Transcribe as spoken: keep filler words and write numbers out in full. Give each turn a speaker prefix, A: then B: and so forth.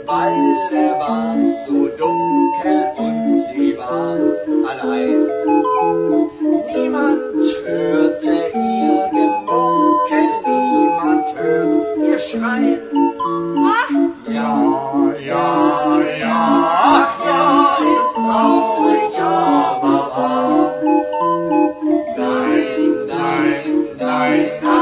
A: weil er war so dunkel und sie war allein. Niemand hörte ihr Gemunkel, niemand hört ihr Schreien. Ja, ja, ja, ach ja, ist traurig, aber wahr. Nein, nein, nein, nein.